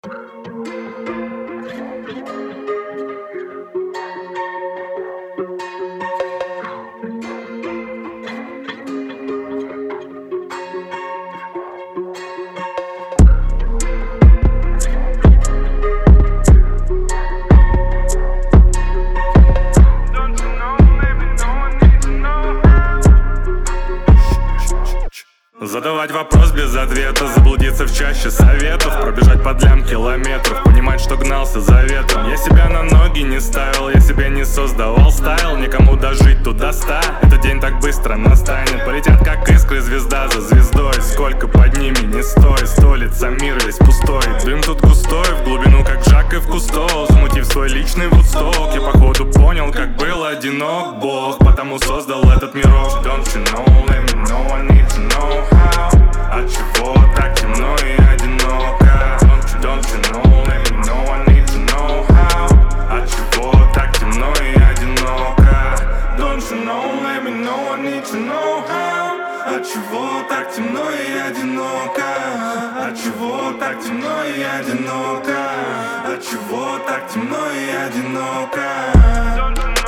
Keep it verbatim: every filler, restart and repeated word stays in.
Задавать вопрос без ответа, заблудиться в чаще советов, пробежать по длям километров, понимать, что гнался за ветром. Я себя на ноги не ставил, я себе не создавал стайл, никому дожить туда ста. Этот день так быстро настанет, полетят как искры звезда за звездой. Сколько под ними не стой, столица, мир весь пустой. Дым тут густой, в глубину как Жак и в Кусто, замутив свой личный вудсток. Я походу понял, как был одинок Бог, потому создал этот мирок. Don't you know, let me know, I need to know how. Отчего так темно и одиноко? Don't you know, let me know, I need to know how. Отчего так темно и одиноко? Don't you know, let me know, I need to know how. Отчего так темно и одиноко? Отчего так темно и одиноко? Отчего так темно и одиноко?